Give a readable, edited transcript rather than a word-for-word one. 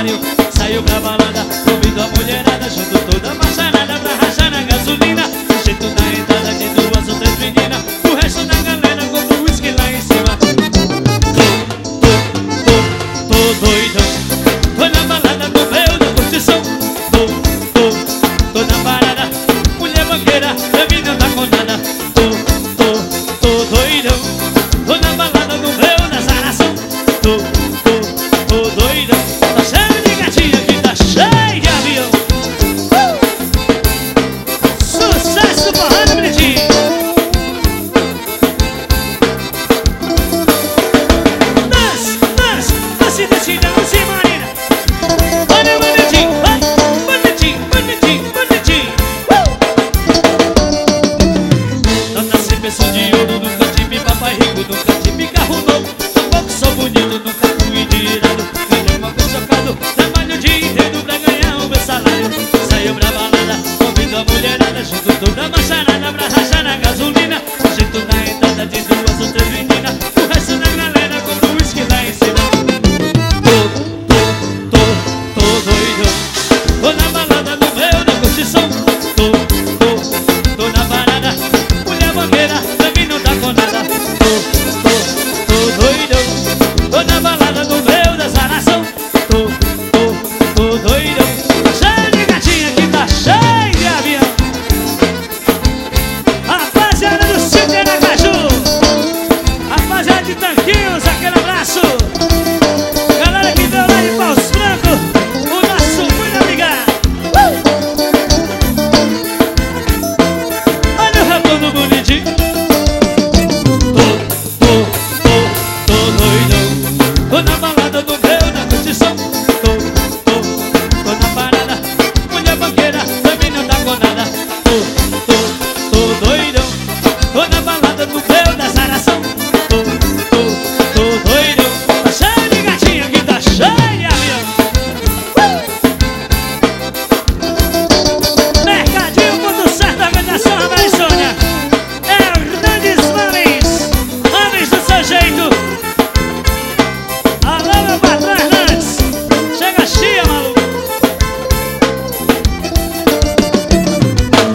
pariu. Saiu pra balada, ouvindo a mulherada, junto toda macharada pra rachar na gasolina. Do jeito da entrada de duas ou três meninas, o resto da galera compra o uísque lá em cima. Tô doidão, tô na balada, no meio da curtição. Tô na parada, mulher banqueira, pra mim não tá com nada. Tô doidão, tô na balada, no meio da zaração. Tô doidão, tá cheio de gatinha aqui, tá cheio de avião. Sucesso porrada, bonitinho. Desce, descidão, se marina. Olha o bonitinho, vai, bonitinho. Nota 100 peças de ouro, nunca tive papai rico, nunca tive carro novo. Tampouco sou bonito, nunca fui de irado. Ganhei uma vez chocado, trabalho o dia inteiro pra ganhar o meu salário. Saiu pra balada, ouvindo a mulherada, junto toda macharada pra rachar na gasolina. O jeito da entrada de duas ou três meninas, o resto da galera compra o uísque lá em cima. Tô doidão, tô na balada, no meio da curtição. Tô na parada, mulher banqueira, pra mim não tá com nada. Tô doidão, tô na balada, no meio da zaração. Tô doidão.